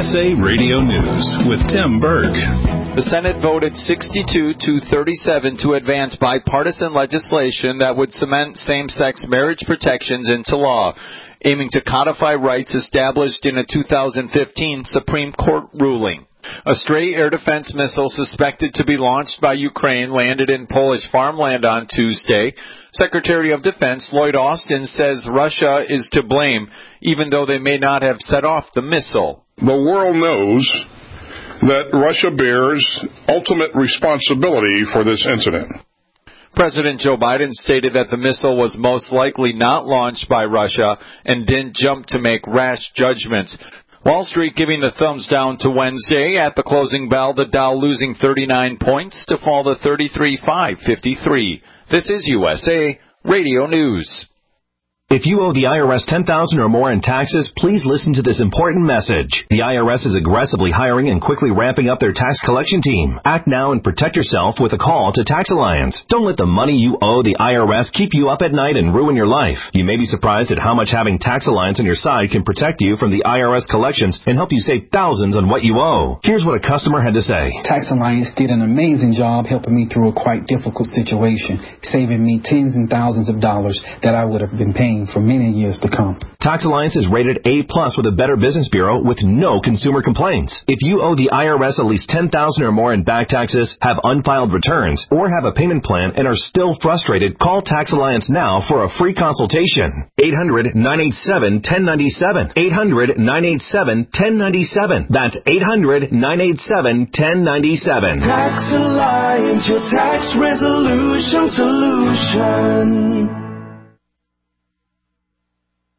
USA Radio News with Tim Berg. The Senate voted 62-37 to advance bipartisan legislation that would cement same-sex marriage protections into law, aiming to codify rights established in a 2015 Supreme Court ruling. A stray air defense missile suspected to be launched by Ukraine landed in Polish farmland on Tuesday. Secretary of Defense Lloyd Austin says Russia is to blame, even though they may not have set off the missile. The world knows that Russia bears ultimate responsibility for this incident. President Joe Biden stated that the missile was most likely not launched by Russia and didn't jump to make rash judgments. Wall Street giving the thumbs down to Wednesday. At the closing bell, the Dow losing 39 points to fall to 33,553. This is USA Radio News. If you owe the IRS $10,000 or more in taxes, please listen to this important message. The IRS is aggressively hiring and quickly ramping up their tax collection team. Act now and protect yourself with a call to Tax Alliance. Don't let the money you owe the IRS keep you up at night and ruin your life. You may be surprised at how much having Tax Alliance on your side can protect you from the IRS collections and help you save thousands on what you owe. Here's what a customer had to say. Tax Alliance did an amazing job helping me through a quite difficult situation, saving me tens and thousands of dollars that I would have been paying for many years to come. Tax Alliance is rated A+ with a Better Business Bureau with no consumer complaints. If you owe the IRS at least $10,000 or more in back taxes, have unfiled returns, or have a payment plan and are still frustrated, call Tax Alliance now for a free consultation. 800-987-1097. 800-987-1097. That's 800-987-1097. Tax Alliance, your tax resolution solution.